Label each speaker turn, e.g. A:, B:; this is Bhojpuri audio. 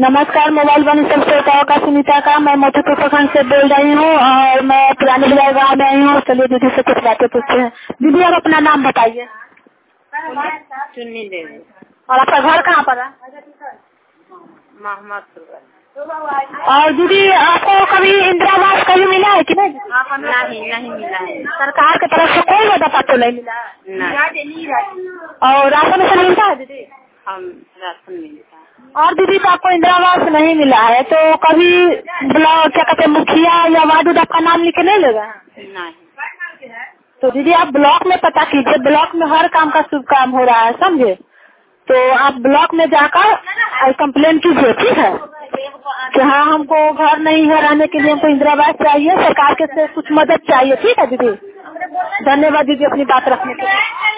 A: नमस्कार, मोबाइल वाली सब श्रोताओं का सुनीता का मैं मोतीपुर प्रखंड से बोल रही हूँ और मैं पुराने बाजार गाँव में आई हूँ। चलिए दीदी से कुछ बातें पूछते हैं। दीदी आप अपना नाम बताइए।
B: चुन्नी देवी।
A: और आपका घर कहाँ पर है?
B: मोहम्मदपुर।
A: और दीदी आपको कभी इंदिरा आवास कभी मिला है कि नहीं?
B: नहीं मिला है।
A: सरकार की तरफ से कोई मदद आपको नहीं मिला है? और राशन से मिलता है दीदी?
B: हम राशन मिलता है।
A: और दीदी तो आपको इंदिरा आवास नहीं मिला है तो कभी ब्लॉक क्या कहते हैं मुखिया या वार्ड आपका नाम लिख के नहीं लेगा?
B: नहीं।
A: तो दीदी आप ब्लॉक में पता कीजिए, ब्लॉक में हर काम का शुभ काम हो रहा है, समझे? तो आप ब्लॉक में जाकर कंप्लेन कीजिए, ठीक है? कि हाँ हमको घर नहीं है रहने के लिए, हमको इंदिरा आवास चाहिए, सरकार के से कुछ मदद चाहिए, ठीक है दीदी? धन्यवाद दीदी अपनी बात रखने के लिए।